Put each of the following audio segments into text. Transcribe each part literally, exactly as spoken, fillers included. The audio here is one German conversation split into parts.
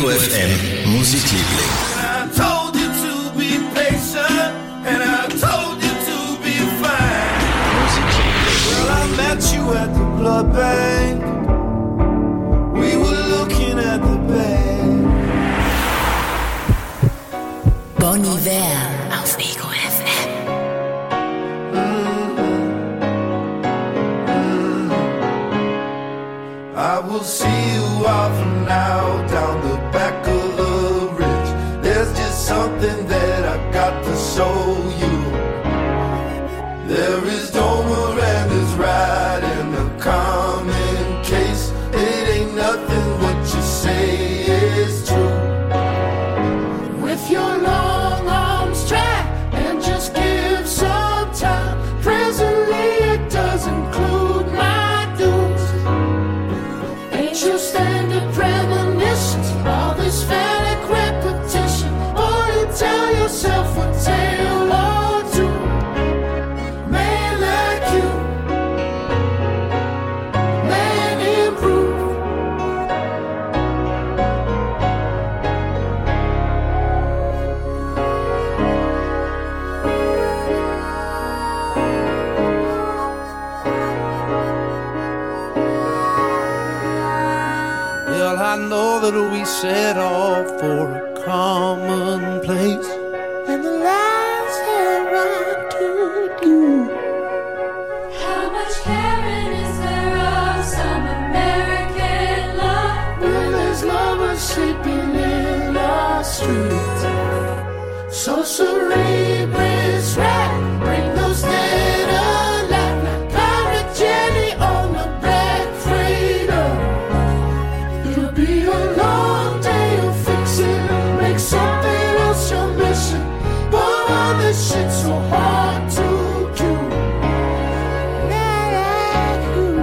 Ego F M Musikliebling. At the blood bank, we were looking at the bank. Bon Iver auf Ego F M. Mm-hmm. Mm-hmm. I will see you off now down the back of the ridge. There's just something that I got to show you. There is Domer and his ride in the common case. It ain't nothing what you say is true. With your long arms track and just give some time. Presently it does include my dues. Ain't you standard premonitions, all this phallic repetition? Or you tell yourself a tale or two. Man like you, man improved. Well, I know that we set off for a common place. And the last hair I to do. How much caring is there of some American love? When there's lovers sleeping in our streets. So cerebrous rap, bring those dead alive. Like Pirate Jenny on the Black Freighter. It'll be a long day of fixing, make something else your mission. But all this shit's so hard to do. Like you.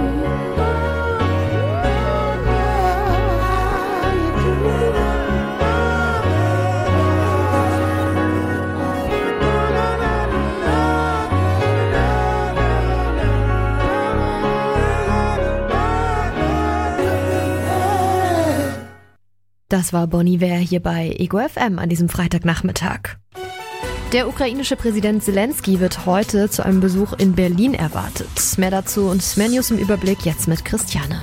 Das war Bon Iver hier bei Ego F M an diesem Freitagnachmittag. Der ukrainische Präsident Zelensky wird heute zu einem Besuch in Berlin erwartet. Mehr dazu und mehr News im Überblick jetzt mit Christiane.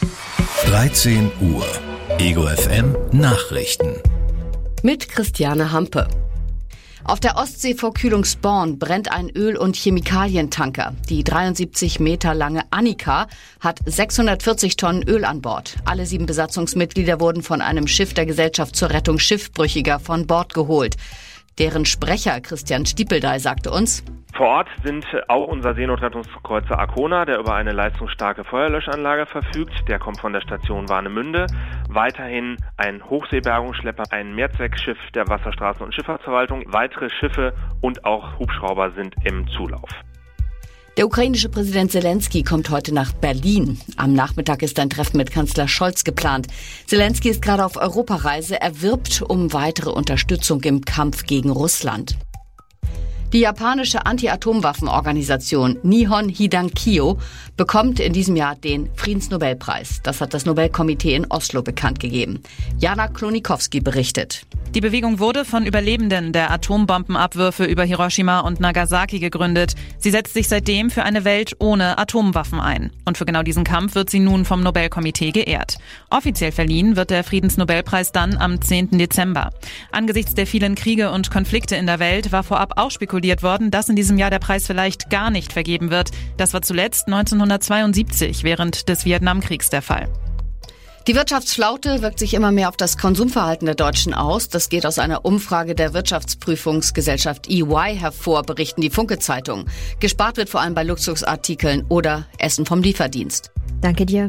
dreizehn Uhr. Ego F M Nachrichten. Mit Christiane Hampe. Auf der Ostsee vor Kühlungsborn brennt ein Öl- und Chemikalientanker. Die dreiundsiebzig Meter lange Annika hat sechshundertvierzig Tonnen Öl an Bord. Alle sieben Besatzungsmitglieder wurden von einem Schiff der Gesellschaft zur Rettung Schiffbrüchiger von Bord geholt. Deren Sprecher Christian Stiepeldey sagte uns: Vor Ort sind auch unser Seenotrettungskreuzer Arkona, der über eine leistungsstarke Feuerlöschanlage verfügt. Der kommt von der Station Warnemünde. Weiterhin ein Hochseebergungsschlepper, ein Mehrzweckschiff der Wasserstraßen- und Schifffahrtsverwaltung. Weitere Schiffe und auch Hubschrauber sind im Zulauf. Der ukrainische Präsident Zelensky kommt heute nach Berlin. Am Nachmittag ist ein Treffen mit Kanzler Scholz geplant. Zelensky ist gerade auf Europareise. Er wirbt um weitere Unterstützung im Kampf gegen Russland. Die japanische Anti-Atomwaffenorganisation Nihon Hidankyo bekommt in diesem Jahr den Friedensnobelpreis. Das hat das Nobelkomitee in Oslo bekannt gegeben. Jana Klonikowski berichtet. Die Bewegung wurde von Überlebenden der Atombombenabwürfe über Hiroshima und Nagasaki gegründet. Sie setzt sich seitdem für eine Welt ohne Atomwaffen ein. Und für genau diesen Kampf wird sie nun vom Nobelkomitee geehrt. Offiziell verliehen wird der Friedensnobelpreis dann am zehnten Dezember. Angesichts der vielen Kriege und Konflikte in der Welt war vorab auch spekuliert worden, dass in diesem Jahr der Preis vielleicht gar nicht vergeben wird. Das war zuletzt neunzehnhundertzweiundsiebzig während des Vietnamkriegs der Fall. Die Wirtschaftsflaute wirkt sich immer mehr auf das Konsumverhalten der Deutschen aus. Das geht aus einer Umfrage der Wirtschaftsprüfungsgesellschaft E Y hervor, berichten die Funke-Zeitung. Gespart wird vor allem bei Luxusartikeln oder Essen vom Lieferdienst. Danke dir.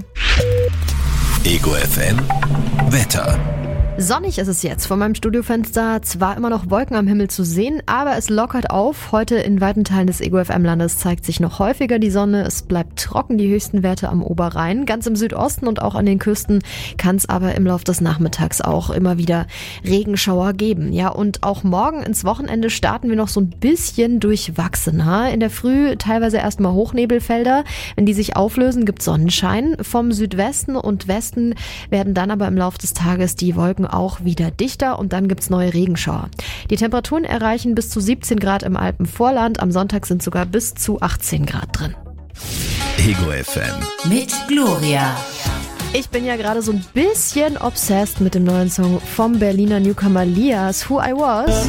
Ego F M Wetter. Sonnig ist es jetzt. Von meinem Studiofenster zwar immer noch Wolken am Himmel zu sehen, aber es lockert auf. Heute in weiten Teilen des Ego F M-Landes zeigt sich noch häufiger die Sonne. Es bleibt trocken, die höchsten Werte am Oberrhein. Ganz im Südosten und auch an den Küsten kann es aber im Laufe des Nachmittags auch immer wieder Regenschauer geben. Ja, und auch morgen ins Wochenende starten wir noch so ein bisschen durchwachsener. In der Früh teilweise erstmal Hochnebelfelder. Wenn die sich auflösen, gibt es Sonnenschein. Vom Südwesten und Westen werden dann aber im Laufe des Tages die Wolken auch wieder dichter und dann gibt's neue Regenschauer. Die Temperaturen erreichen bis zu siebzehn Grad im Alpenvorland. Am Sonntag sind sogar bis zu achtzehn Grad drin. Ego F M. Mit Gloria. Ich bin ja gerade so ein bisschen obsessed mit dem neuen Song vom Berliner Newcomer Lias, Who I Was.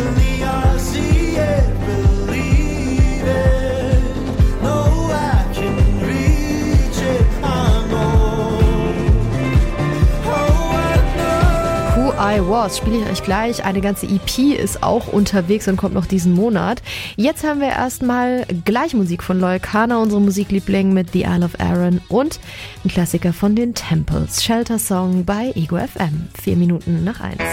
I Was spiele ich euch gleich. Eine ganze E P ist auch unterwegs und kommt noch diesen Monat. Jetzt haben wir erstmal gleich Musik von Loyle Carner, unsere Musikliebling mit The Isle of Arran und ein Klassiker von den Temples, Shelter Song bei Ego F M. Vier Minuten nach eins.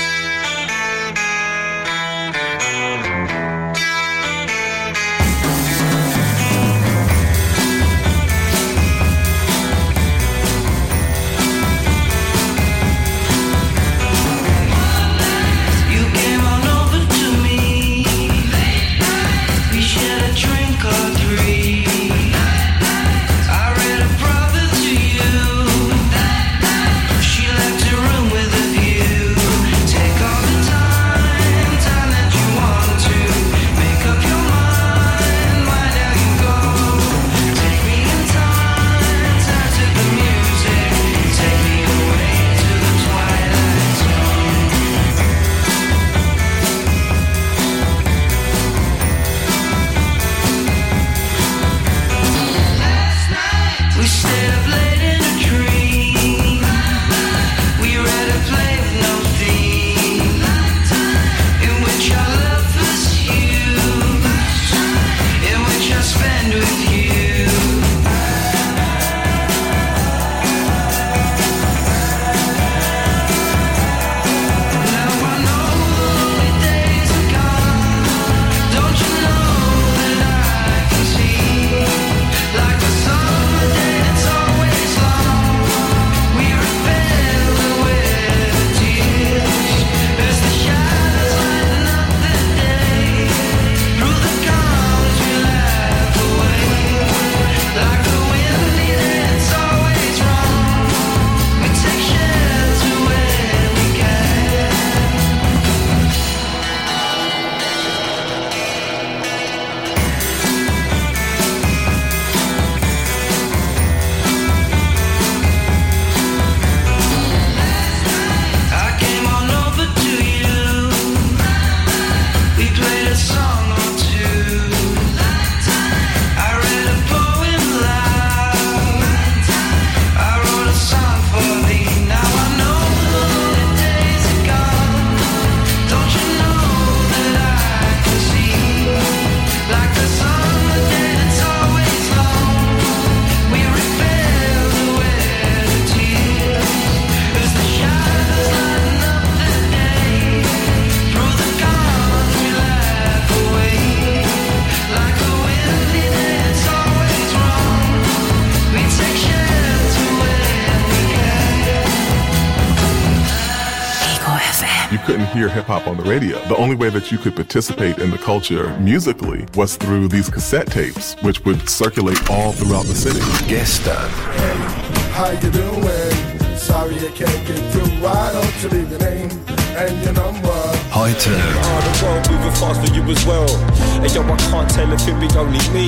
couldn't hear hip-hop on the radio. The only way that you could participate in the culture musically was through these cassette tapes, which would circulate all throughout the city. Gestern. Hey, how you doing? Sorry I can't get through. Why don't you leave your name and your number? Heute. Oh, the world moving fast for you as well. Hey yo, I can't tell if it be only me.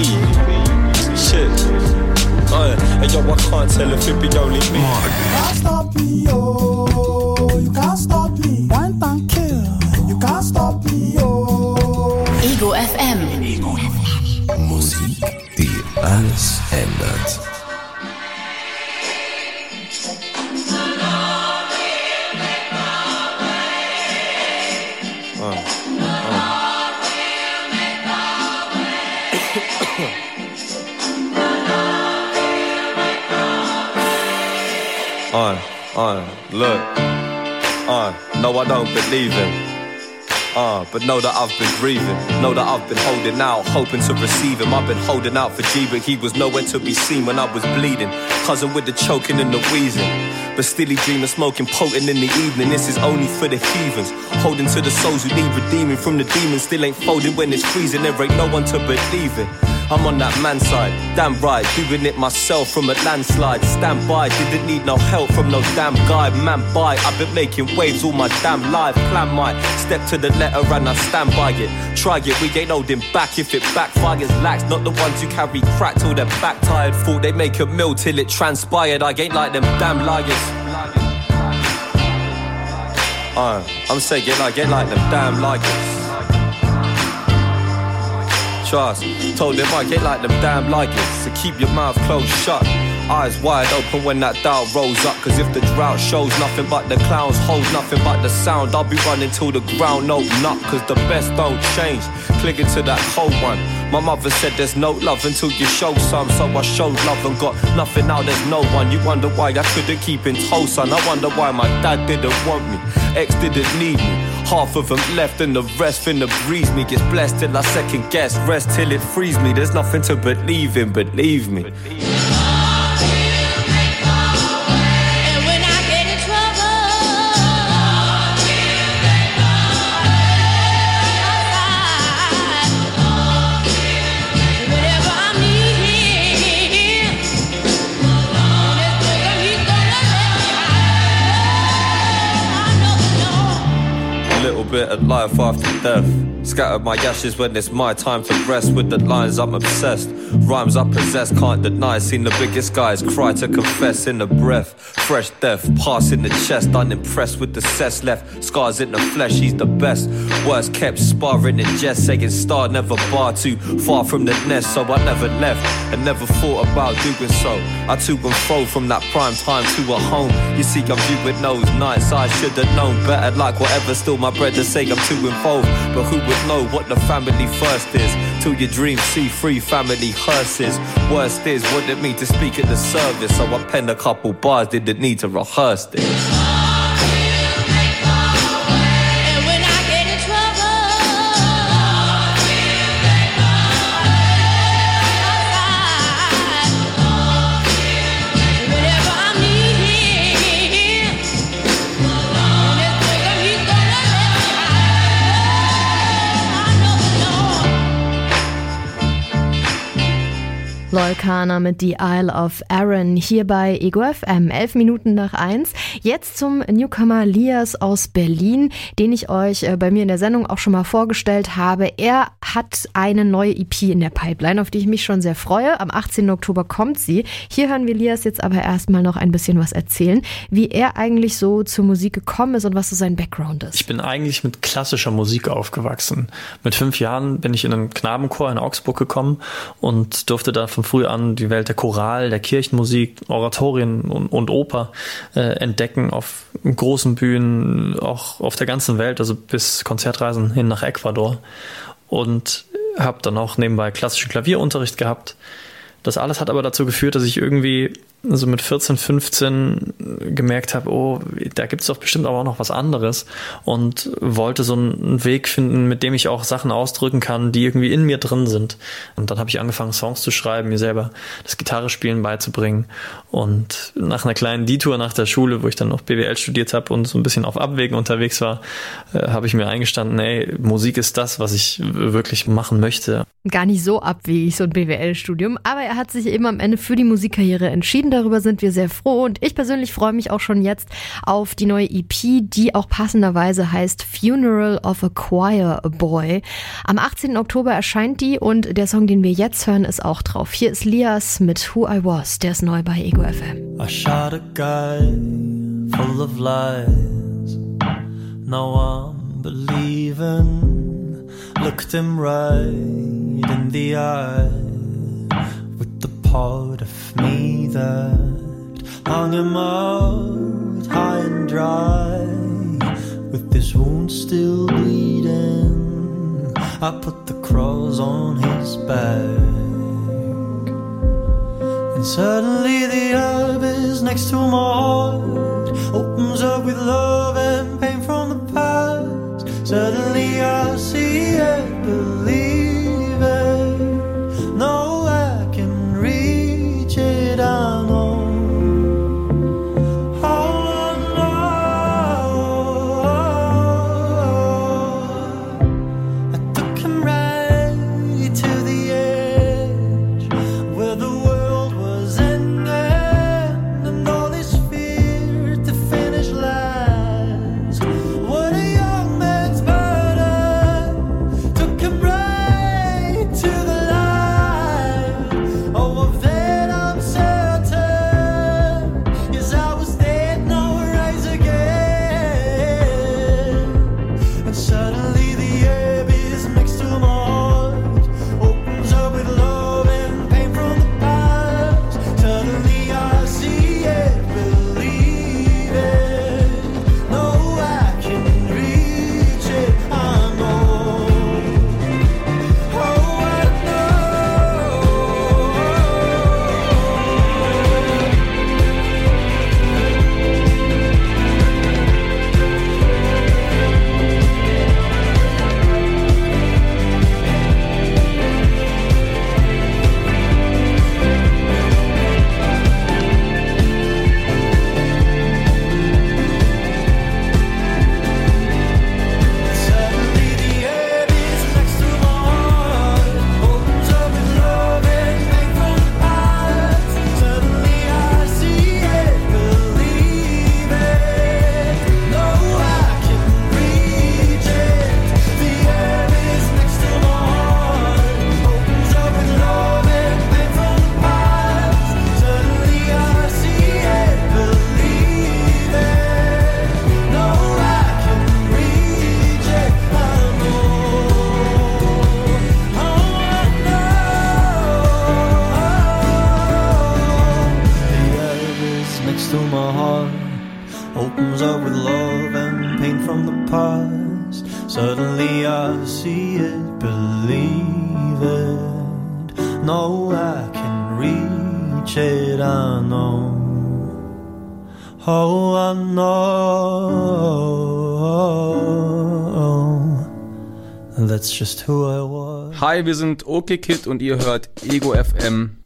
Shit. Uh, hey yo, I can't tell if it be only me. Morgen. You can't stop me, oh. You can't stop me. One time kill. You can't stop me, oh. Ego F M. Ego F M. Musik, die alles ändert. Uh, uh, look, uh, no, I don't believe him. Uh, but know that I've been grieving. Know that I've been holding out, hoping to receive him. I've been holding out for G, but he was nowhere to be seen when I was bleeding. Cousin with the choking and the wheezing. But still he dreaming, smoking potent in the evening. This is only for the heathens. Holding to the souls who need redeeming from the demons. Still ain't folding when it's freezing. There ain't no one to believe in. I'm on that man side, damn right, doing it myself from a landslide. Stand by, didn't need no help from no damn guy. Man by, I've been making waves all my damn life. Plan my step to the letter and I stand by it. Try it, we ain't holding back if it backfires. Lax, not the ones who carry crack till they're back tired. Thought they make a meal till it transpired. I ain't like them damn liars. Uh, I'm saying I get like them damn liars. Trust, told them I get like them damn liars. So keep your mouth closed shut, eyes wide open when that doubt rolls up. Cause if the drought shows nothing but the clowns, holds nothing but the sound, I'll be running till the ground open up. Cause the best don't change, clinging to that cold one. My mother said there's no love until you show some. So I showed love and got nothing, now there's no one. You wonder why I couldn't keep in tow, son. I wonder why my dad didn't want me, ex didn't need me. Half of them left and the rest finna breeze me. Gets blessed till I second guess, rest till it frees me. There's nothing to believe in, believe me. Bit of life after death. Scattered my ashes when it's my time to rest. With the lines I'm obsessed, rhymes I possess, can't deny. Seen the biggest guys cry to confess in the breath. Fresh death, pass in the chest. Unimpressed with the cess left, scars in the flesh, he's the best. Worst kept sparring in jest, saying star never bar, too far from the nest. So I never left and never thought about doing so. I to and fro from that prime time to a home. You see I'm viewing those nights, I should have known better. Like whatever, still my brother say I'm too involved. But who would know what the family first is? Till your dreams see free family hearses. Worst is what it mean to speak at the service. So I penned a couple bars, didn't need to rehearse this. Loikana mit The Isle of Arran hier bei Ego F M, elf Minuten nach eins. Jetzt zum Newcomer Lias aus Berlin, den ich euch bei mir in der Sendung auch schon mal vorgestellt habe. Er hat eine neue E P in der Pipeline, auf die ich mich schon sehr freue. Am achtzehnten Oktober kommt sie. Hier hören wir Lias jetzt aber erstmal noch ein bisschen was erzählen, wie er eigentlich so zur Musik gekommen ist und was so sein Background ist. Ich bin eigentlich mit klassischer Musik aufgewachsen. Mit fünf Jahren bin ich in einen Knabenchor in Augsburg gekommen und durfte da von früh an die Welt der Choral, der Kirchenmusik, Oratorien und, und Oper äh, entdecken auf großen Bühnen, auch auf der ganzen Welt, also bis Konzertreisen hin nach Ecuador. Und habe dann auch nebenbei klassischen Klavierunterricht gehabt. Das alles hat aber dazu geführt, dass ich irgendwie so mit vierzehn, fünfzehn gemerkt habe, oh, da gibt's doch bestimmt auch noch was anderes, und wollte so einen Weg finden, mit dem ich auch Sachen ausdrücken kann, die irgendwie in mir drin sind. Und dann habe ich angefangen, Songs zu schreiben, mir selber das Gitarrespielen beizubringen, und nach einer kleinen Detour nach der Schule, wo ich dann noch B W L studiert habe und so ein bisschen auf Abwägen unterwegs war, äh, habe ich mir eingestanden, ey, Musik ist das, was ich wirklich machen möchte. Gar nicht so abwegig, so ein B W L-Studium, aber er hat sich eben am Ende für die Musikkarriere entschieden. Darüber sind wir sehr froh, und ich persönlich freue mich auch schon jetzt auf die neue E P, die auch passenderweise heißt Funeral of a Choir Boy. Am achtzehnten Oktober erscheint die, und der Song, den wir jetzt hören, ist auch drauf. Hier ist Lias mit Who I Was, der ist neu bei Ego F M. I shot a guy full of lies, now I'm believing, looked him right in the eye with the part of me that hung him out high and dry. With this wound still bleeding, I put the cross on his back. And suddenly the abyss next to my heart opens up with love and pain from the past. Suddenly I see it, believe it. No, I can reach it, I know. opens up with love and pain from the past. Suddenly I see it, believe it. No, I can reach it, I know. Oh, I know. That's just who I was. Hi, wir sind OK Kid und ihr hört Ego F M.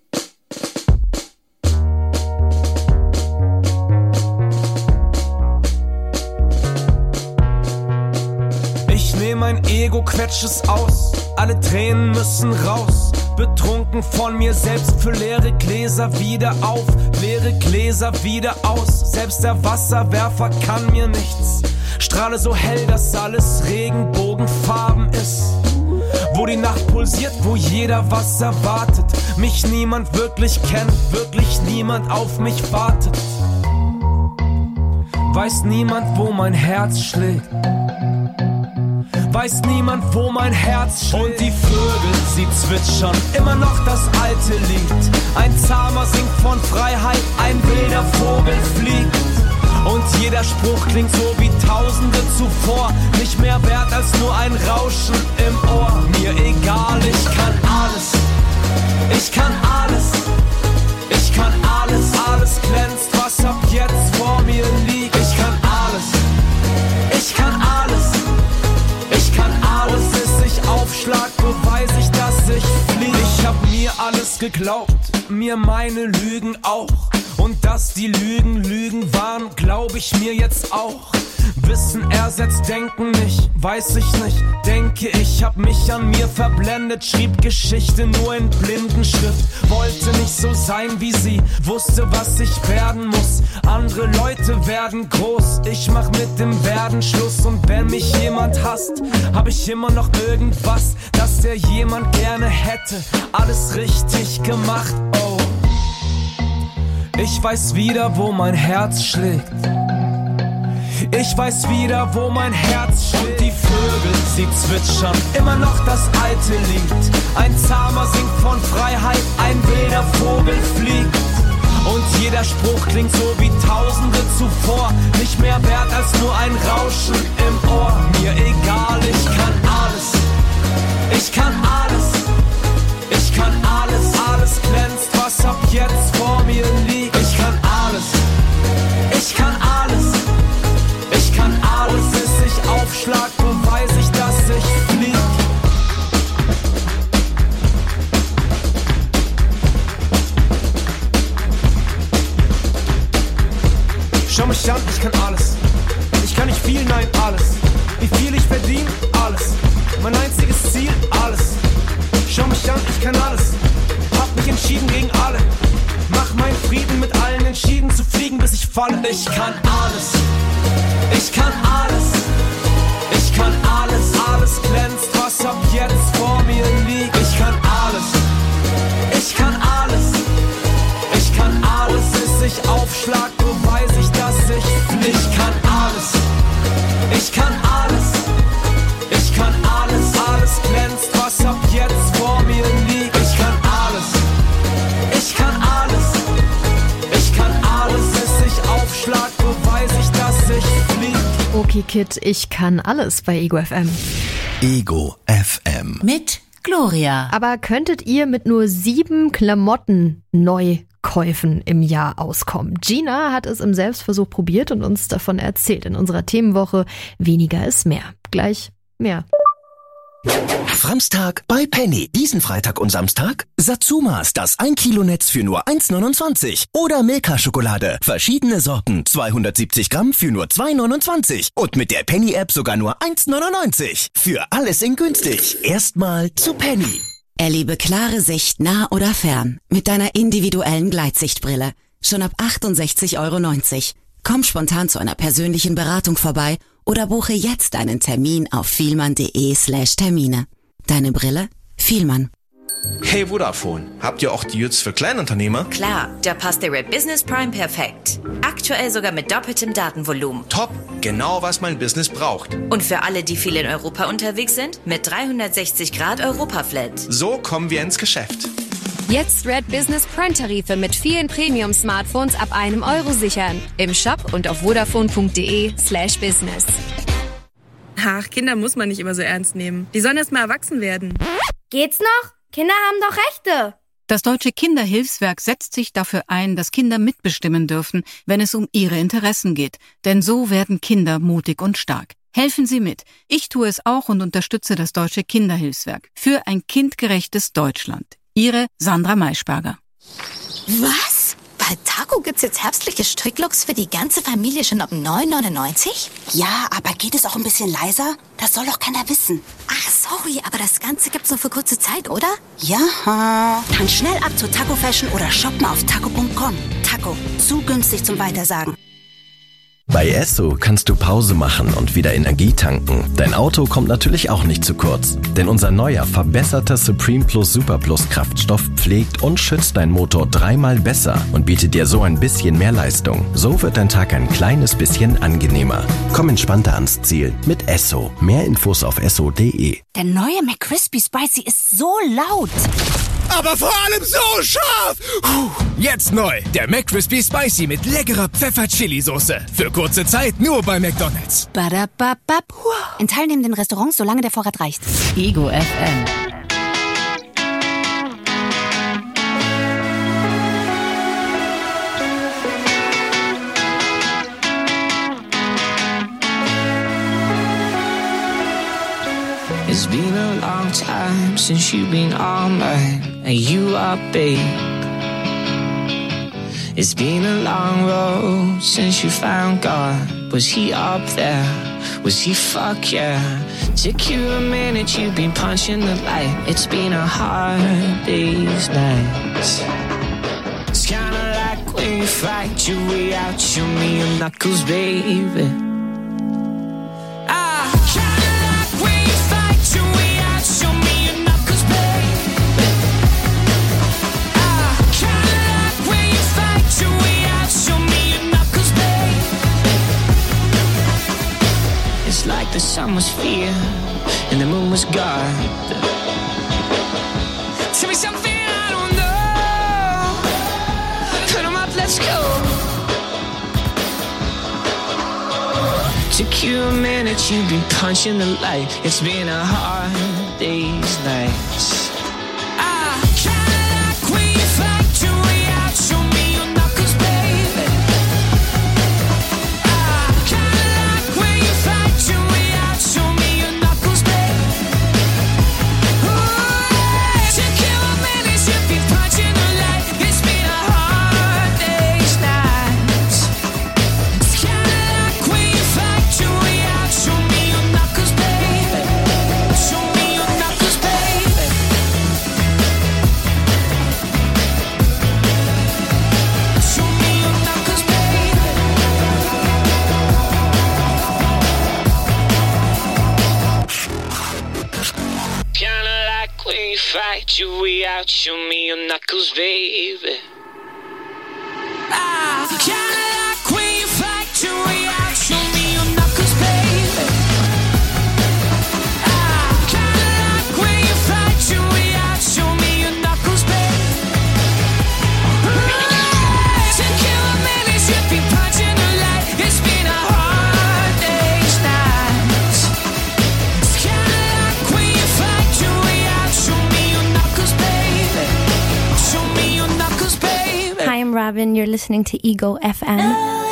Ich nehm mein Ego, quetsch es aus. Alle Tränen müssen raus. Betrunken von mir selbst, für leere Gläser wieder auf. Leere Gläser wieder aus. Selbst der Wasserwerfer kann mir nichts. Strahle so hell, dass alles Regenbogenfarben ist. Wo die Nacht pulsiert, wo jeder was erwartet. Mich niemand wirklich kennt, wirklich niemand auf mich wartet. Weiß niemand, wo mein Herz schlägt. Weiß niemand, wo mein Herz schlägt. Und die Vögel, sie zwitschern immer noch das alte Lied. Ein Zahmer singt von Freiheit, ein wilder Vogel fliegt. Und jeder Spruch klingt so wie Tausende zuvor. Nicht mehr wert als nur ein Rauschen im Ohr. Mir egal, ich kann alles. Ich kann alles. Ich kann alles. Alles glänzt, was ab jetzt vor mir liegt. Ich kann alles. Ich kann alles. Ich kann alles. Bis ich aufschlag, beweis ich, dass ich flieg. Ich hab mir alles geglaubt, mir meine Lügen auch. Und dass die Lügen Lügen waren, glaub ich mir jetzt auch. Wissen ersetzt Denken nicht, weiß ich nicht. Denke ich, hab mich an mir verblendet. Schrieb Geschichte nur in Blindenschrift. Wollte nicht so sein wie sie, wusste, was ich werden muss. Andere Leute werden groß, ich mach mit dem Werden Schluss. Und wenn mich jemand hasst, hab ich immer noch irgendwas, das der jemand gerne hätte. Alles richtig gemacht, oh. Ich weiß wieder, wo mein Herz schlägt. Ich weiß wieder, wo mein Herz schlägt. Und die Vögel, sie zwitschern immer noch das alte Lied. Ein Zahmer singt von Freiheit, ein wilder Vogel fliegt. Und jeder Spruch klingt so wie Tausende zuvor. Nicht mehr wert als nur ein Rauschen im Ohr. Mir egal, ich kann alles. Ich kann alles. Ich kann alles. Alles glänzt, was ab jetzt vor mir liegt. Ich kann alles. Ich kann alles. Ich kann alles. Bis ich aufschlag, beweis ich, dass ich flieg. Schau mich an, ich kann alles. Ich kann nicht viel, nein, alles. Wie viel ich verdiene, alles. Mein einziges Ziel, alles. Schau mich an, ich kann alles. Hab mich entschieden gegen alle. Mach meinen Frieden mit allen, entschieden zu fliegen, bis ich falle. Ich kann alles. Ich kann alles. Ich kann alles. Alles glänzt, was ab jetzt vor mir liegt. Ich kann alles. Ich kann alles. Ich kann alles. Bis ich aufschlag, beweis ich, dass ich flieg. Ich kann alles. Ich kann alles. Ich kann alles. Alles glänzt, was ab jetzt vor mir liegt. Ich kann alles. Ich kann alles. Ich kann alles. Bis ich aufschlag, beweis ich, dass ich flieg. OK Kid, ich kann alles bei Ego F M. Ego F M. Mit Gloria. Aber könntet ihr mit nur sieben Klamotten Neukäufen im Jahr auskommen? Gina hat es im Selbstversuch probiert und uns davon erzählt in unserer Themenwoche Weniger ist mehr. Gleich mehr. Framstag bei Penny. Diesen Freitag und Samstag Satsumas, das ein Kilo Netz für nur eins neunundzwanzig. Oder Milka-Schokolade. Verschiedene Sorten, zweihundertsiebzig Gramm für nur zwei neunundzwanzig. Und mit der Penny-App sogar nur eins neunundneunzig. Für alles in günstig. Erstmal zu Penny. Erlebe klare Sicht nah oder fern mit deiner individuellen Gleitsichtbrille. Schon ab achtundsechzig Euro neunzig. Komm spontan zu einer persönlichen Beratung vorbei oder buche jetzt einen Termin auf vielmann.de slash Termine. Deine Brille? Vielmann. Hey Vodafone, habt ihr auch Deals für Kleinunternehmer? Klar, da passt der Red Business Prime perfekt. Aktuell sogar mit doppeltem Datenvolumen. Top, genau was mein Business braucht. Und für alle, die viel in Europa unterwegs sind, mit dreihundertsechzig Grad Europa-Flat. So kommen wir ins Geschäft. Jetzt Red Business Prime-Tarife mit vielen Premium-Smartphones ab einem Euro sichern. Im Shop und auf vodafone.de slash business. Ach, Kinder muss man nicht immer so ernst nehmen. Die sollen erst mal erwachsen werden. Geht's noch? Kinder haben doch Rechte. Das Deutsche Kinderhilfswerk setzt sich dafür ein, dass Kinder mitbestimmen dürfen, wenn es um ihre Interessen geht. Denn so werden Kinder mutig und stark. Helfen Sie mit. Ich tue es auch und unterstütze das Deutsche Kinderhilfswerk für ein kindgerechtes Deutschland. Ihre Sandra Maischberger. Was? Bei Taco gibt's jetzt herbstliche Stricklooks für die ganze Familie schon ab neun neunundneunzig? Ja, aber geht es auch ein bisschen leiser? Das soll doch keiner wissen. Ach, sorry, aber das Ganze gibt's nur für kurze Zeit, oder? Ja. Dann schnell ab zu Taco Fashion oder shoppen auf taco punkt com. Taco, zu günstig zum Weitersagen. Bei Esso kannst du Pause machen und wieder Energie tanken. Dein Auto kommt natürlich auch nicht zu kurz. Denn unser neuer, verbesserter Supreme Plus Super Plus Kraftstoff pflegt und schützt deinen Motor dreimal besser und bietet dir so ein bisschen mehr Leistung. So wird dein Tag ein kleines bisschen angenehmer. Komm entspannter ans Ziel mit Esso. Mehr Infos auf esso punkt de. Der neue McCrispy Spicy ist so laut. Aber vor allem so scharf! Puh, jetzt neu, der McCrispy Spicy mit leckerer Pfeffer-Chili-Soße. Für kurze Zeit nur bei McDonald's. Badababab. In teilnehmenden Restaurants, solange der Vorrat reicht. Ego F M. It's been a long time since you've been on mine, and you are babe. It's been a long road since you found God. Was he up there? Was he fuck yeah? Took you a minute, you've been punching the light. It's been a hard day's nights. It's kinda like when you fight your way out, show me your knuckles, baby. It's like the sun was fear and the moon was God. Tell me something I don't know. Put 'em up, let's go. Took you a minute, you've been punching the light. It's been a hard day's night. Fight your way out, show me your knuckles, baby. Ah, kinda like when you fight your way out, show me your knuckles, baby. Ah, kinda like when you fight your way out, show me your knuckles, baby. Ah, took you a minute, you've been punching the light. It's been a hard day's night. It's kinda like when you fight your way out, show me. Hi, I'm Robin. You're listening to Ego F M.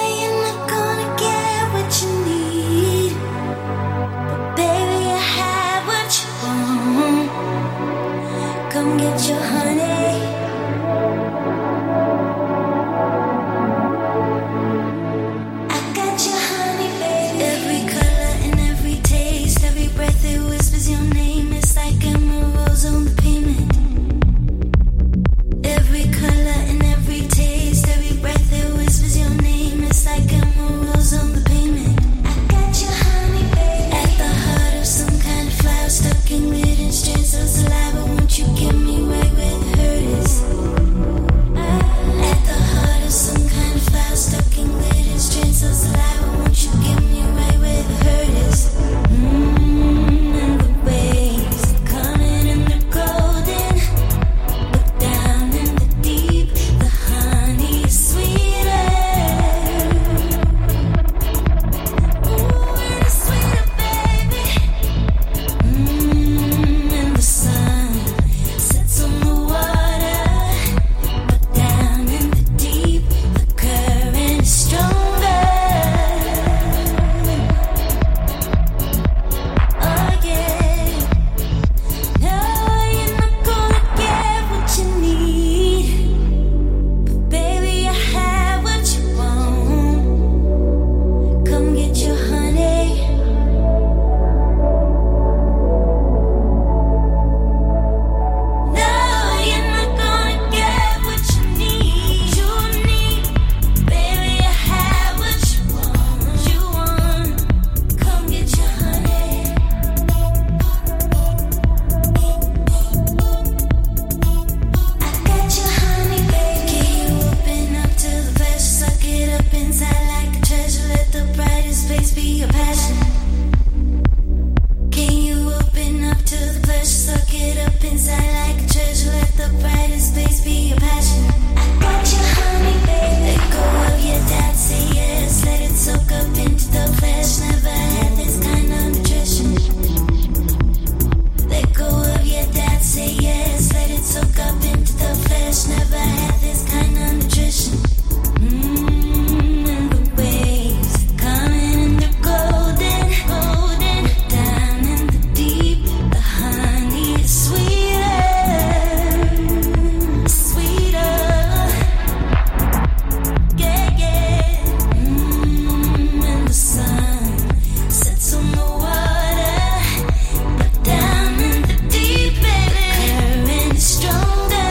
Come get your honey. I got your honey, baby. Every color and every taste, every breath it whispers your name. It's like emeralds on the pavement. Every color and every taste, every breath it whispers your name. It's soak up into the flesh. Never had this kind of nutrition. Let go of your dad, say yes. Let it soak up into the flesh. Never had this kind of nutrition. Mmm, and the waves coming and they're golden, golden. Down in the deep, the honey is sweeter, sweeter. Yeah, yeah. Mmm, and the sun sets on the water, but down in the deep, baby, current is stronger.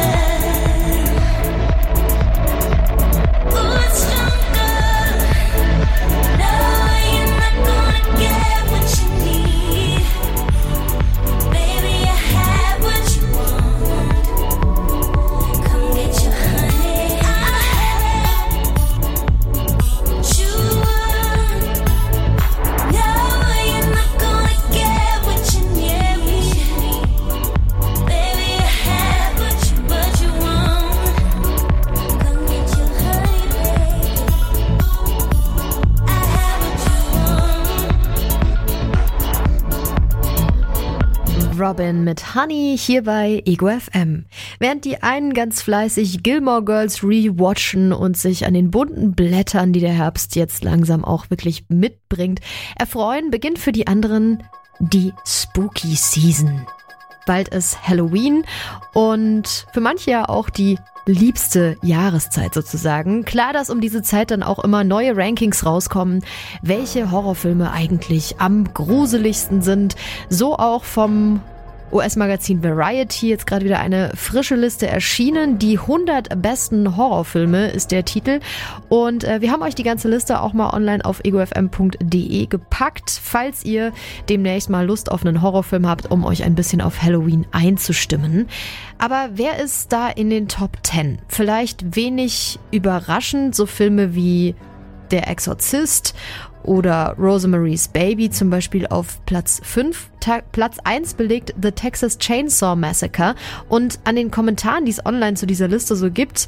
Ooh, it's stronger. No, you're not gonna get what you need. Baby, I have what you want. Come get your honey. I have what you want. No, you're not gonna get what you need. Baby, I have what you, what you want. Come get your honey, baby. I have what you want. Robin mit Honey hier bei Ego F M. Während die einen ganz fleißig Gilmore Girls rewatchen und sich an den bunten Blättern, die der Herbst jetzt langsam auch wirklich mitbringt, erfreuen, beginnt für die anderen die Spooky Season. Bald ist Halloween und für manche ja auch die liebste Jahreszeit sozusagen. Klar, dass um diese Zeit dann auch immer neue Rankings rauskommen, welche Horrorfilme eigentlich am gruseligsten sind. So auch vom U S-Magazin Variety, jetzt gerade wieder eine frische Liste erschienen. Die hundert besten Horrorfilme ist der Titel. Und äh, wir haben euch die ganze Liste auch mal online auf ego f m punkt d e gepackt, falls ihr demnächst mal Lust auf einen Horrorfilm habt, um euch ein bisschen auf Halloween einzustimmen. Aber wer ist da in den Top zehn? Vielleicht wenig überraschend, so Filme wie Der Exorzist oder Rosemary's Baby zum Beispiel auf Platz fünf. Ta- Platz eins belegt The Texas Chainsaw Massacre. Und an den Kommentaren, die es online zu dieser Liste so gibt,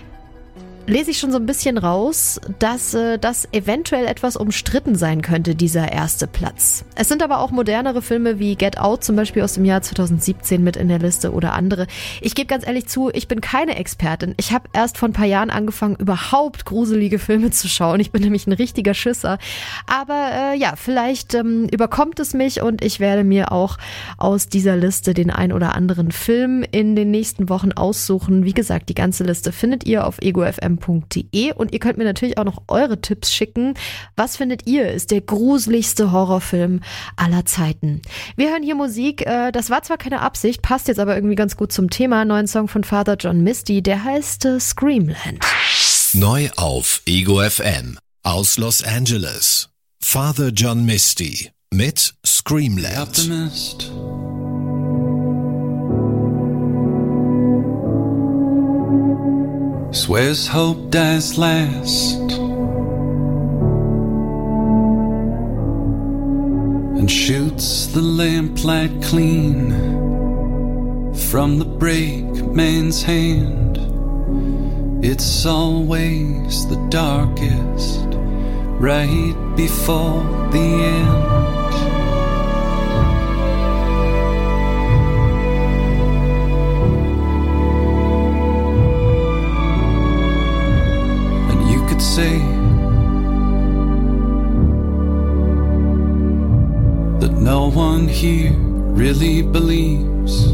lese ich schon so ein bisschen raus, dass äh, das eventuell etwas umstritten sein könnte, dieser erste Platz. Es sind aber auch modernere Filme wie Get Out zum Beispiel aus dem Jahr zweitausendsiebzehn mit in der Liste oder andere. Ich gebe ganz ehrlich zu, ich bin keine Expertin. Ich habe erst vor ein paar Jahren angefangen, überhaupt gruselige Filme zu schauen. Ich bin nämlich ein richtiger Schisser. Aber äh, ja, vielleicht ähm, überkommt es mich und ich werde mir auch aus dieser Liste den ein oder anderen Film in den nächsten Wochen aussuchen. Wie gesagt, die ganze Liste findet ihr auf ego f m punkt d e und ihr könnt mir natürlich auch noch eure Tipps schicken. Was findet ihr ist der gruseligste Horrorfilm aller Zeiten? Wir hören hier Musik, das war zwar keine Absicht, passt jetzt aber irgendwie ganz gut zum Thema. Neuen Song von Father John Misty, der heißt Screamland. Neu auf Ego F M aus Los Angeles. Father John Misty mit Screamland. Swears hope dies last and shoots the lamplight clean from the brakeman's hand. It's always the darkest right before the end. Say that no one here really believes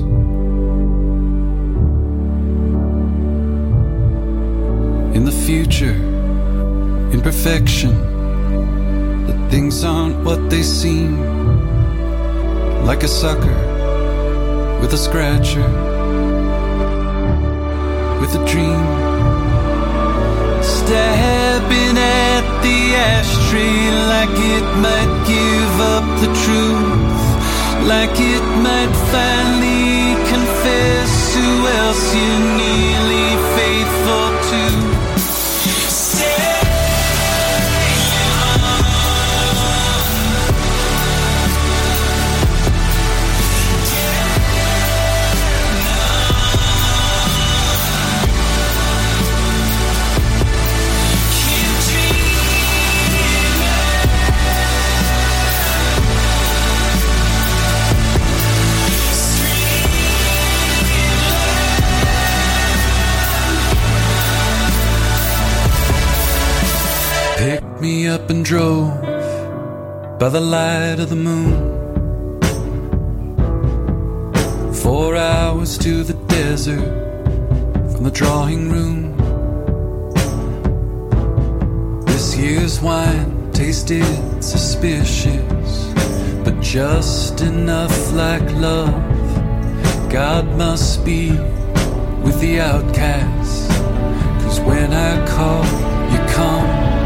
in the future, in perfection, that things aren't what they seem, like a sucker with a scratcher, with a dream. Stabbing at the ashtray like it might give up the truth, like it might finally confess who else you're nearly faithful to. up and drove by the light of the moon. Four hours to the desert from the drawing room. This year's wine tasted suspicious, but just enough like love. God must be with the outcasts, 'cause when I call, you come.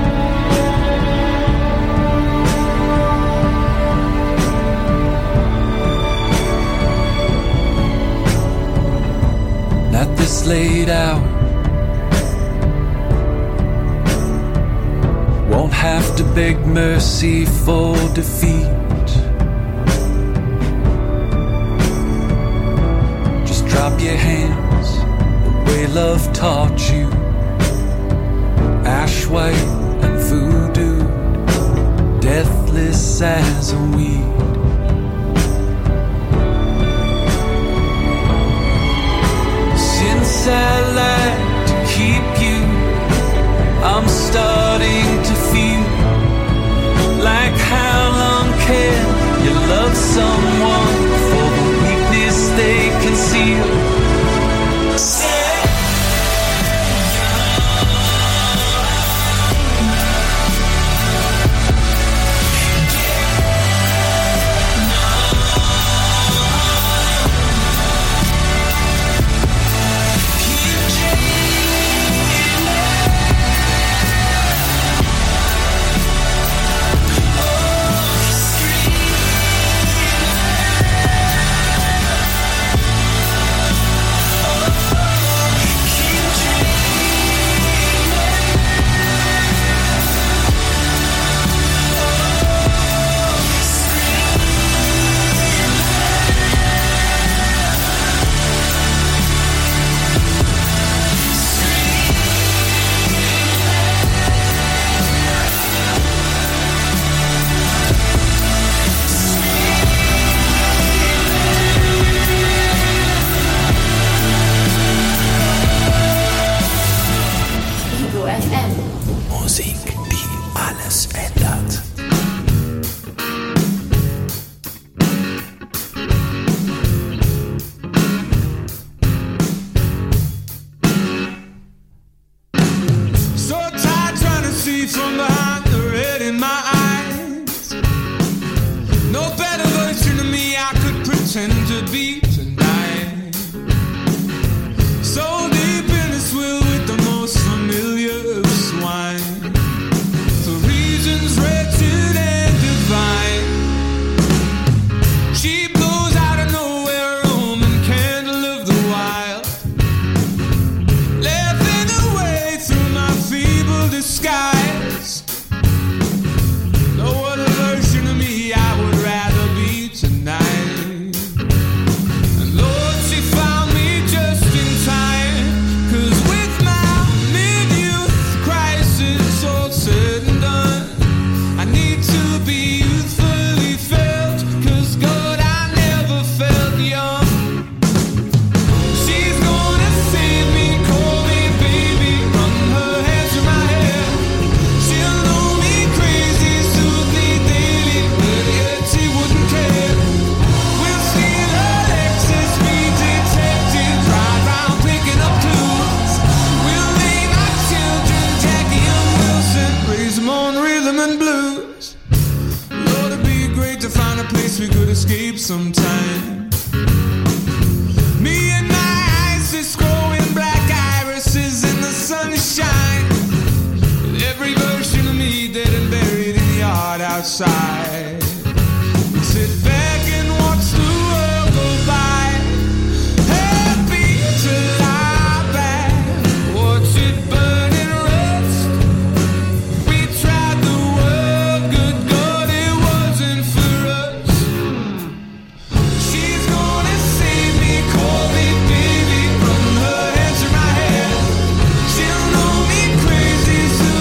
At this late hour, won't have to beg mercy for defeat. Just drop your hands the way love taught you. Ash white and voodoo, deathless as a weed. Since I like to keep you, I'm starting to feel like how long can you love someone for the weakness they conceal?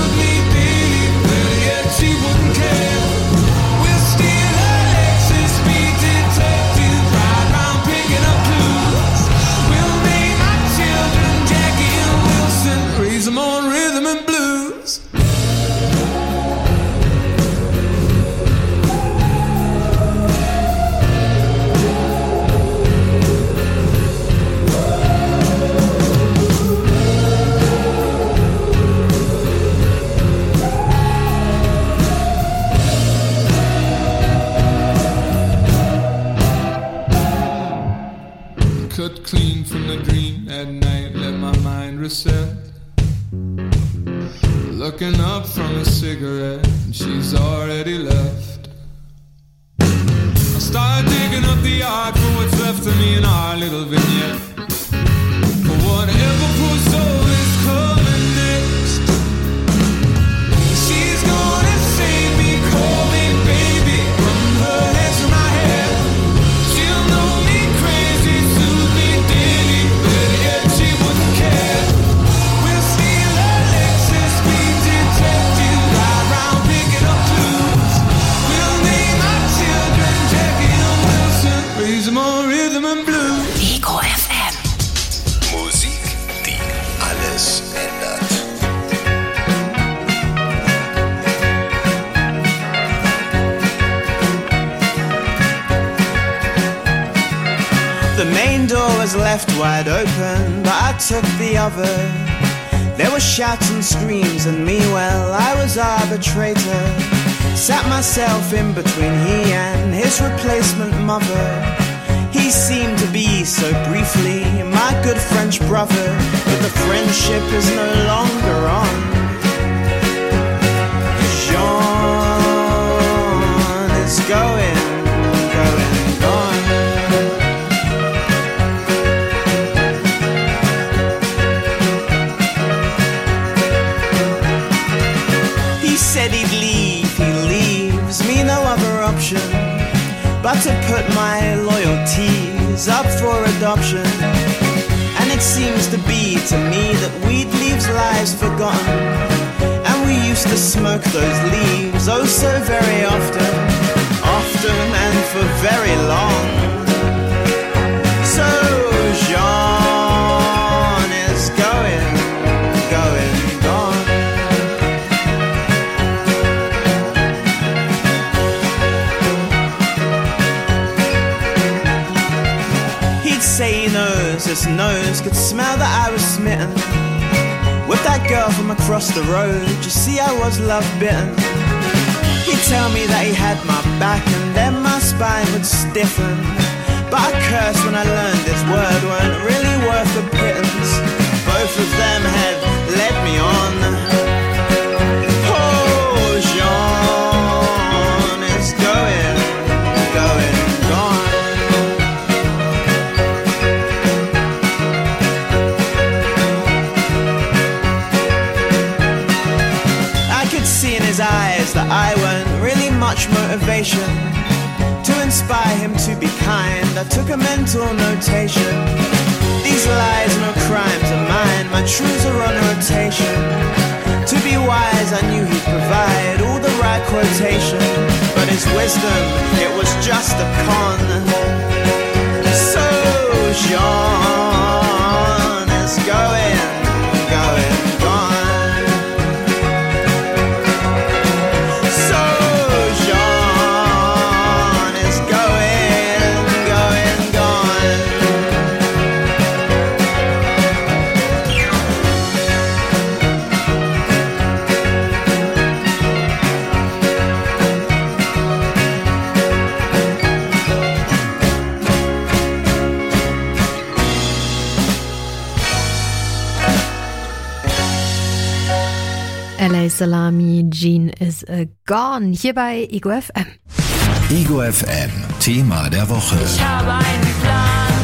We'll steal her Lexus. Sandra said, looking up from a cigarette, and she's already left. I started digging up the yard for what's left of me in our little vignette. For whatever pulls over is coming next. She's gonna save me, call me baby, from her head to my head. She'll know me crazy, soothe me daily, but yet she wouldn't care. We'll steal her Lexus, be detective, ride round picking up clues. We'll name our children Jackie and Wilson, raise them on rhythm and blues. Ego F M. Musik, die alles ändert. The main door was left wide open, but I took the other. There were shouts and screams, and me, well, I was arbitrator. Sat myself in between he and his replacement mother. He seemed to be so briefly my good French brother, but the friendship is no longer on. Jean is going, going, gone. He said he'd leave, he leaves me no other option but to put my loyalties up for adoption. And it seems to be to me that weed leaves lives forgotten, and we used to smoke those leaves oh so very often, often and for very long. So Jean is going, going, gone. Say he knows, his nose could smell that I was smitten with that girl from across the road. You see I was love bitten. He'd tell me that he had my back and then my spine would stiffen, but I cursed when I learned this word weren't really worth the pittance. Both of them had led me on. Oh, Jean is going, going, gone. His eyes that I weren't really much motivation to inspire him to be kind. I took a mental notation. These lies, no crimes are mine. My truths are on rotation. To be wise, I knew he'd provide all the right quotation, but his wisdom, it was just a con. So Jean is going, going, gone. L A Salami, Jean is a gone, hier bei Ego F M. Ego F M, Thema der Woche. Ich habe einen Plan.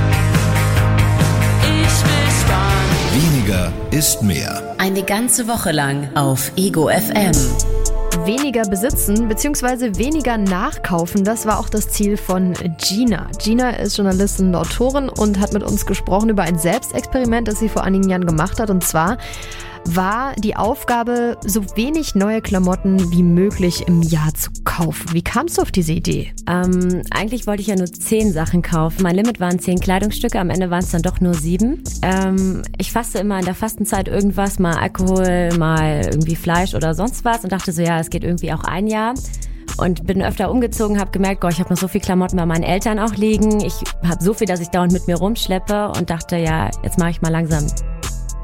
Ich will sparen. Weniger ist mehr. Eine ganze Woche lang auf Ego F M. Weniger besitzen bzw. weniger nachkaufen, das war auch das Ziel von Gina. Gina ist Journalistin und Autorin und hat mit uns gesprochen über ein Selbstexperiment, das sie vor einigen Jahren gemacht hat. Und zwar war die Aufgabe, so wenig neue Klamotten wie möglich im Jahr zu kaufen. Wie kamst du auf diese Idee? Ähm, eigentlich wollte ich ja nur zehn Sachen kaufen. Mein Limit waren zehn Kleidungsstücke, am Ende waren es dann doch nur sieben. Ähm, ich faste immer in der Fastenzeit irgendwas, mal Alkohol, mal irgendwie Fleisch oder sonst was und dachte so, ja, es geht irgendwie auch ein Jahr. Und bin öfter umgezogen, habe gemerkt, boah, ich habe noch so viel Klamotten bei meinen Eltern auch liegen. Ich habe so viel, dass ich dauernd mit mir rumschleppe und dachte, ja, jetzt mache ich mal langsam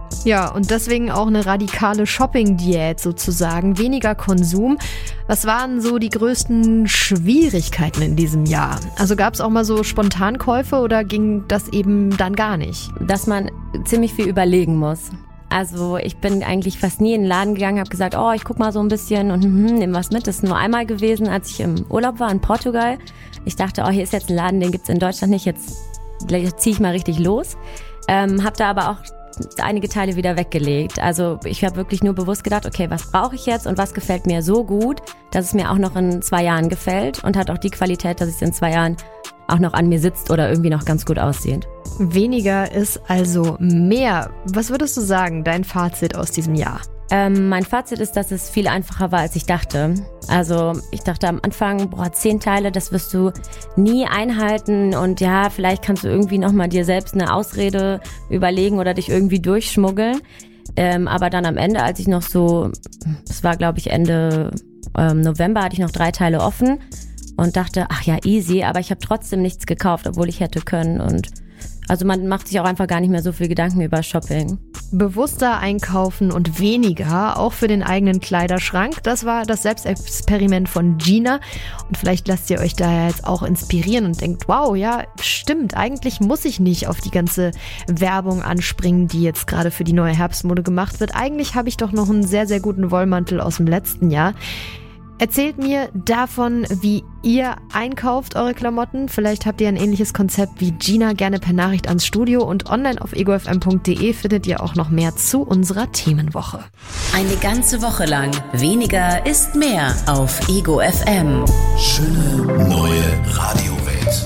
Ja, und deswegen auch eine radikale Shopping-Diät sozusagen, weniger Konsum. Was waren so die größten Schwierigkeiten in diesem Jahr? Also gab es auch mal so Spontankäufe oder ging das eben dann gar nicht? Dass man ziemlich viel überlegen muss. Also ich bin eigentlich fast nie in den Laden gegangen, habe gesagt, oh, ich guck mal so ein bisschen und hm, nehm was mit. Das ist nur einmal gewesen, als ich im Urlaub war in Portugal. Ich dachte, oh, hier ist jetzt ein Laden, den gibt's in Deutschland nicht, jetzt ziehe ich mal richtig los. Ähm, hab da aber auch einige Teile wieder weggelegt. Also ich habe wirklich nur bewusst gedacht, okay, was brauche ich jetzt und was gefällt mir so gut, dass es mir auch noch in zwei Jahren gefällt und hat auch die Qualität, dass es in zwei Jahren auch noch an mir sitzt oder irgendwie noch ganz gut aussieht. Weniger ist also mehr. Was würdest du sagen, dein Fazit aus diesem Jahr? Ähm, mein Fazit ist, dass es viel einfacher war, als ich dachte. Also ich dachte am Anfang, boah, zehn Teile, das wirst du nie einhalten und ja, vielleicht kannst du irgendwie nochmal dir selbst eine Ausrede überlegen oder dich irgendwie durchschmuggeln. Ähm, aber dann am Ende, als ich noch so, es war glaube ich Ende ähm, November, hatte ich noch drei Teile offen und dachte, ach ja, easy, aber ich habe trotzdem nichts gekauft, obwohl ich hätte können und also man macht sich auch einfach gar nicht mehr so viel Gedanken über Shopping. Bewusster einkaufen und weniger, auch für den eigenen Kleiderschrank. Das war das Selbstexperiment von Gina. Und vielleicht lasst ihr euch da jetzt auch inspirieren und denkt, wow, ja, stimmt, eigentlich muss ich nicht auf die ganze Werbung anspringen, die jetzt gerade für die neue Herbstmode gemacht wird. Eigentlich habe ich doch noch einen sehr, sehr guten Wollmantel aus dem letzten Jahr. Erzählt mir davon, wie ihr einkauft eure Klamotten. Vielleicht habt ihr ein ähnliches Konzept wie Gina, gerne per Nachricht ans Studio und online auf ego f m punkt d e findet ihr auch noch mehr zu unserer Themenwoche. Eine ganze Woche lang weniger ist mehr auf Ego F M. Schöne neue Radiowelt.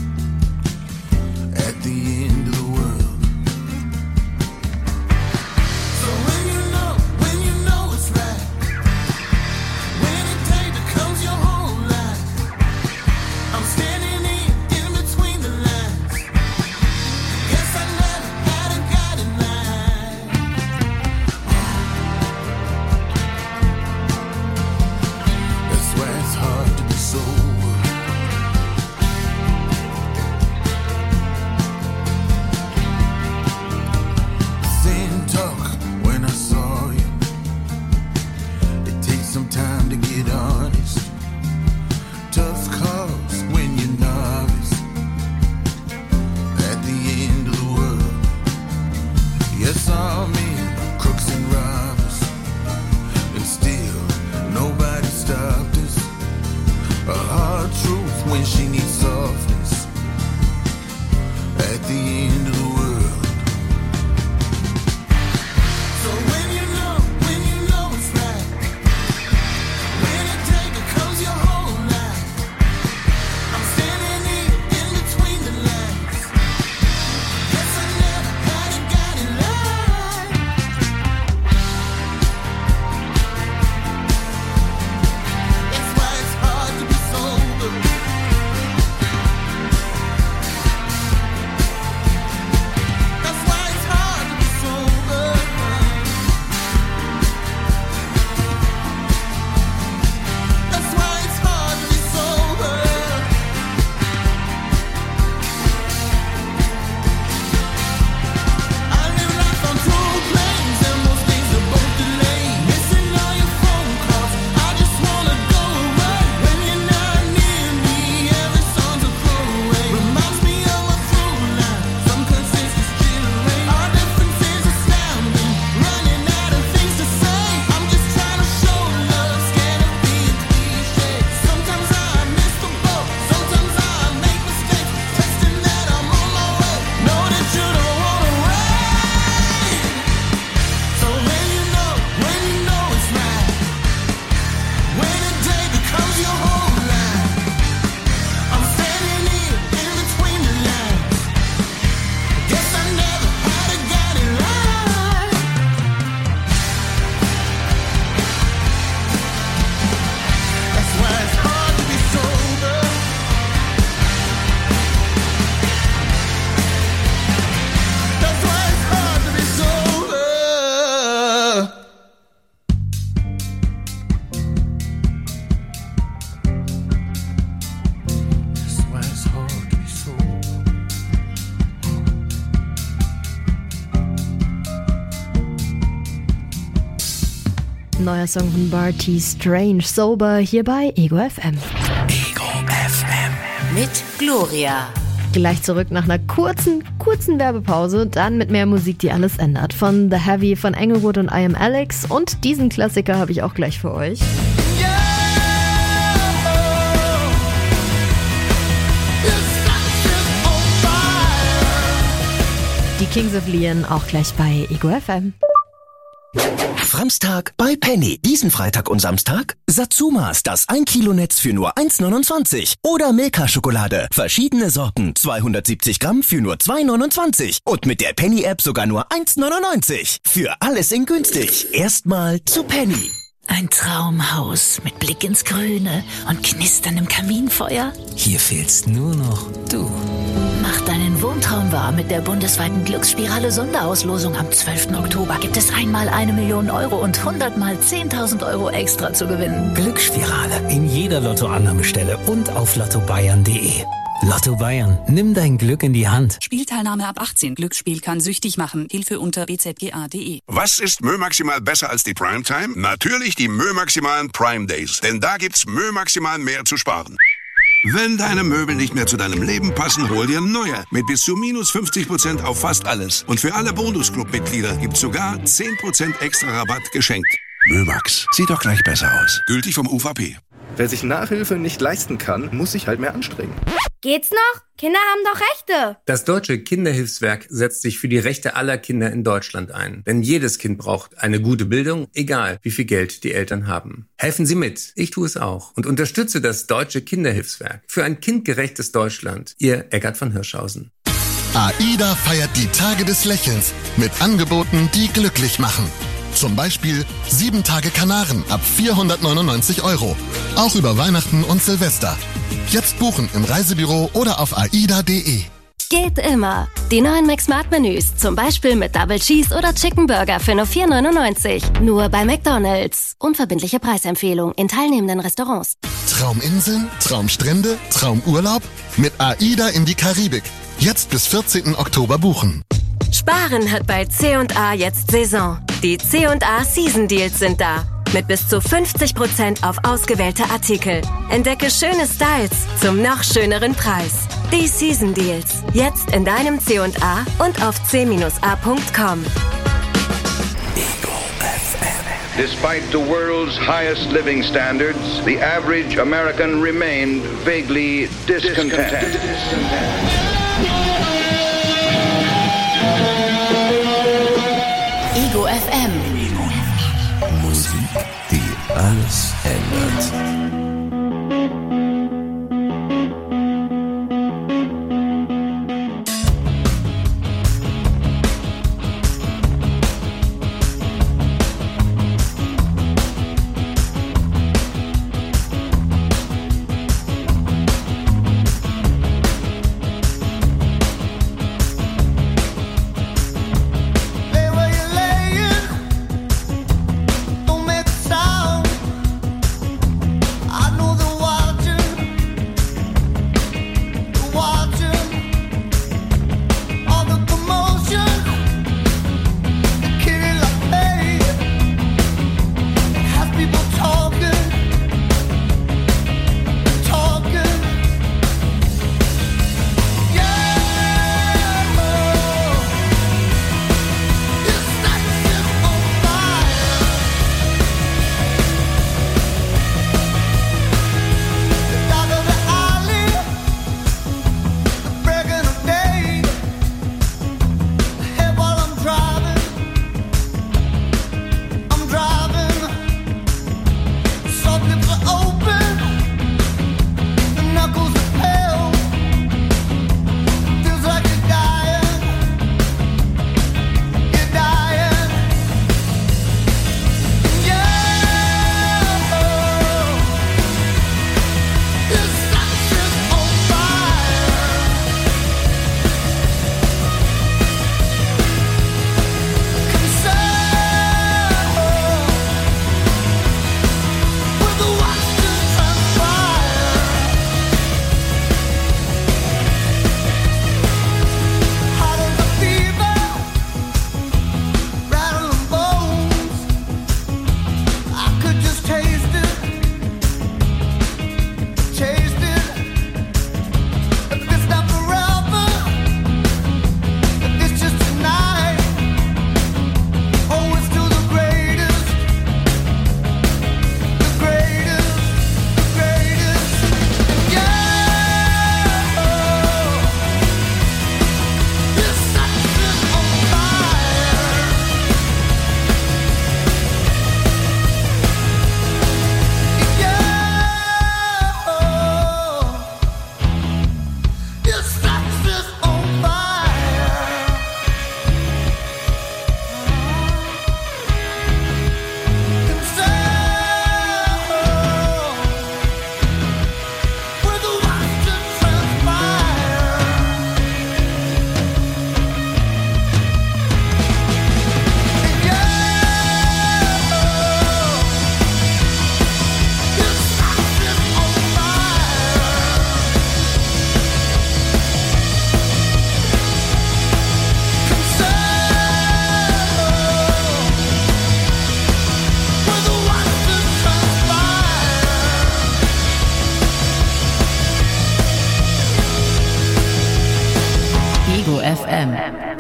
At the end of the world, Neuer Song von Barty Strange, Sober, hier bei Ego F M. Ego F M. Mit Gloria. Gleich zurück nach einer kurzen, kurzen Werbepause, dann mit mehr Musik, die alles ändert. Von The Heavy, von Englewood und I Am Alex. Und diesen Klassiker habe ich auch gleich für euch. Die Kings of Leon auch gleich bei Ego F M. Samstag bei Penny. Diesen Freitag und Samstag Satsumas, das ein Kilo Netz für nur eins neunundzwanzig. Oder Milka-Schokolade. Verschiedene Sorten, zweihundertsiebzig Gramm für nur zwei neunundzwanzig. Und mit der Penny-App sogar nur eins neunundneunzig. Für alles in günstig. Erstmal zu Penny. Ein Traumhaus mit Blick ins Grüne und knisterndem Kaminfeuer. Hier fehlst nur noch du. Mach deinen Wohntraum wahr mit der bundesweiten Glücksspirale Sonderauslosung. Am zwölften Oktober gibt es einmal eine Million Euro und hundertmal zehntausend Euro extra zu gewinnen. Glücksspirale in jeder Lottoannahmestelle und auf lotto bayern punkt de. Lotto Bayern, nimm dein Glück in die Hand. Spielteilnahme ab achtzehn. Glücksspiel kann süchtig machen. Hilfe unter b z g a punkt de. Was ist Mö Maximal besser als die Primetime? Natürlich die Mö Maximalen Prime Days. Denn da gibt's Mö Maximal mehr zu sparen. Wenn deine Möbel nicht mehr zu deinem Leben passen, hol dir neue. Mit bis zu minus fünfzig Prozent auf fast alles. Und für alle Bonus-Club-Mitglieder gibt's sogar zehn Prozent extra Rabatt geschenkt. Mömax. Sieht doch gleich besser aus. Gültig vom U V P. Wer sich Nachhilfe nicht leisten kann, muss sich halt mehr anstrengen. Geht's noch? Kinder haben doch Rechte. Das Deutsche Kinderhilfswerk setzt sich für die Rechte aller Kinder in Deutschland ein. Denn jedes Kind braucht eine gute Bildung, egal wie viel Geld die Eltern haben. Helfen Sie mit. Ich tue es auch. Und unterstütze das Deutsche Kinderhilfswerk. Für ein kindgerechtes Deutschland. Ihr Eckart von Hirschhausen. AIDA feiert die Tage des Lächelns mit Angeboten, die glücklich machen. Zum Beispiel sieben Tage Kanaren ab vierhundertneunundneunzig Euro. Auch über Weihnachten und Silvester. Jetzt buchen im Reisebüro oder auf aida punkt de. Geht immer. Die neuen McSmart-Menüs, zum Beispiel mit Double Cheese oder Chicken Burger für nur vier neunundneunzig. Nur bei McDonald's. Unverbindliche Preisempfehlung in teilnehmenden Restaurants. Trauminseln, Traumstrände, Traumurlaub? Mit AIDA in die Karibik. Jetzt bis vierzehnten Oktober buchen. Sparen hat bei C und A jetzt Saison. Die C und A Season Deals sind da. Mit bis zu fünfzig Prozent auf ausgewählte Artikel. Entdecke schöne Styles zum noch schöneren Preis. Die Season Deals. Jetzt in deinem C und A und auf c a punkt com. Despite the world's highest living standards, the average American remained vaguely discontented. Ego F M. Musik, die alles ändert. M.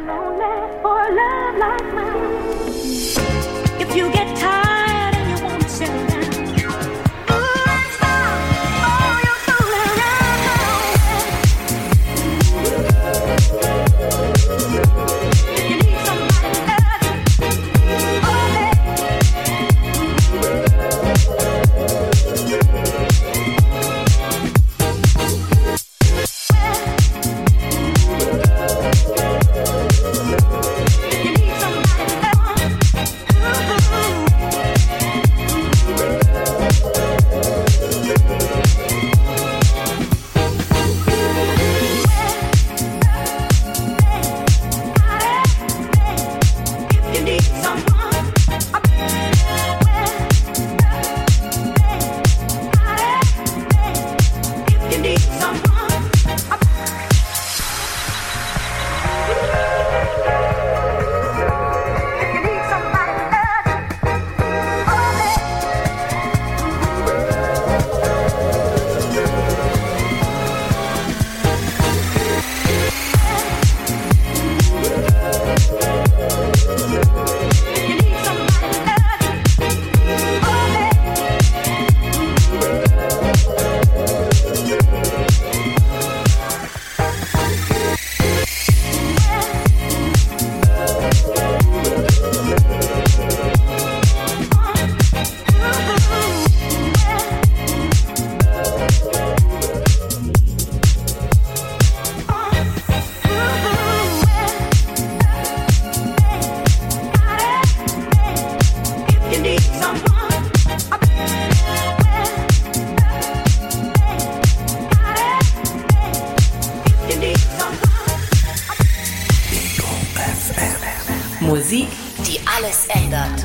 If you get tired and you want to settle down, let's stop all your fooling around. If you need somebody to love you, oh Musik, die alles ändert.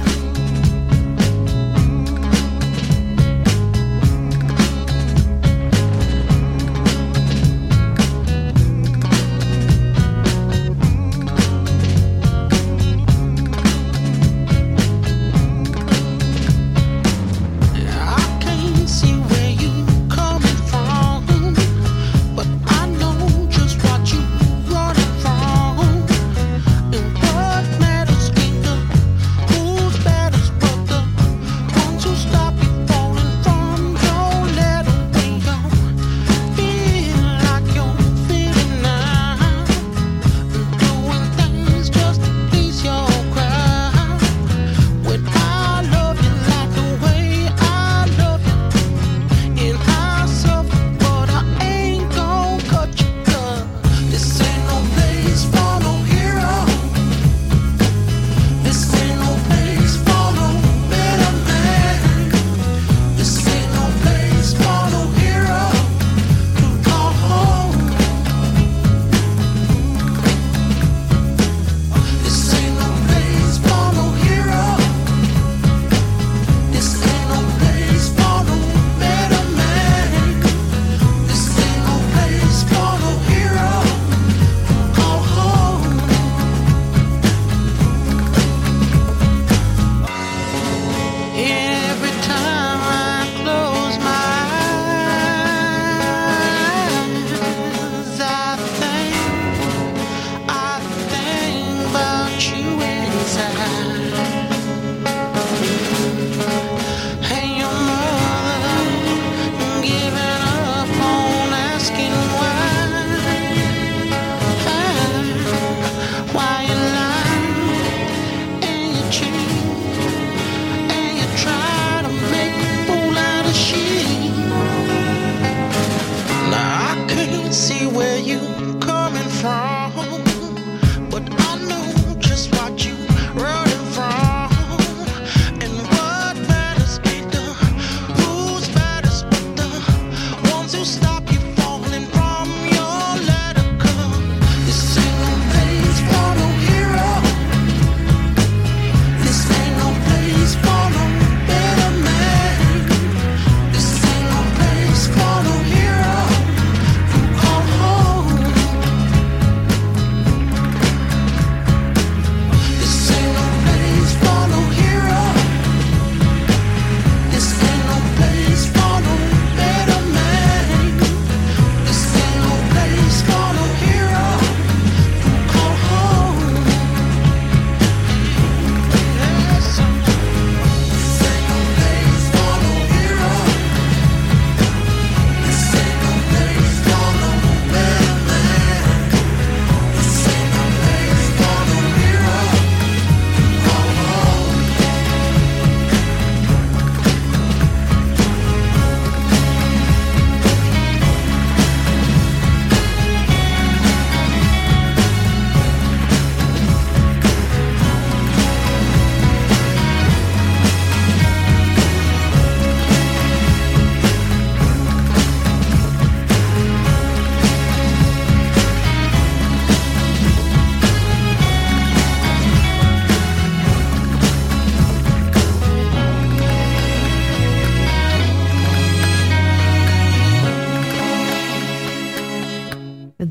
Who's better?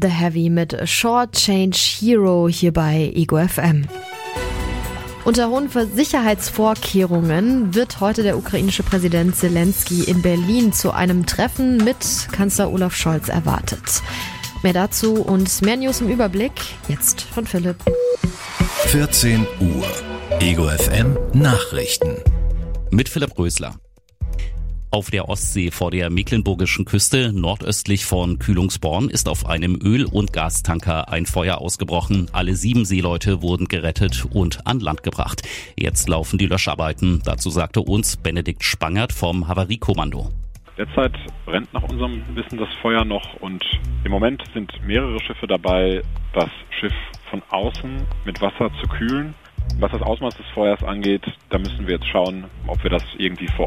The Heavy mit Short Change Hero hier bei Ego F M. Unter hohen Sicherheitsvorkehrungen wird heute der ukrainische Präsident Zelensky in Berlin zu einem Treffen mit Kanzler Olaf Scholz erwartet. Mehr dazu und mehr News im Überblick jetzt von Philipp. vierzehn Uhr. Ego F M Nachrichten. Mit Philipp Rösler. Auf der Ostsee vor der mecklenburgischen Küste nordöstlich von Kühlungsborn ist auf einem Öl- und Gastanker ein Feuer ausgebrochen. Alle sieben Seeleute wurden gerettet und an Land gebracht. Jetzt laufen die Löscharbeiten. Dazu sagte uns Benedikt Spangert vom Havariekommando. Derzeit brennt nach unserem Wissen das Feuer noch und im Moment sind mehrere Schiffe dabei, das Schiff von außen mit Wasser zu kühlen. Was das Ausmaß des Feuers angeht, da müssen wir jetzt schauen, ob wir das irgendwie vor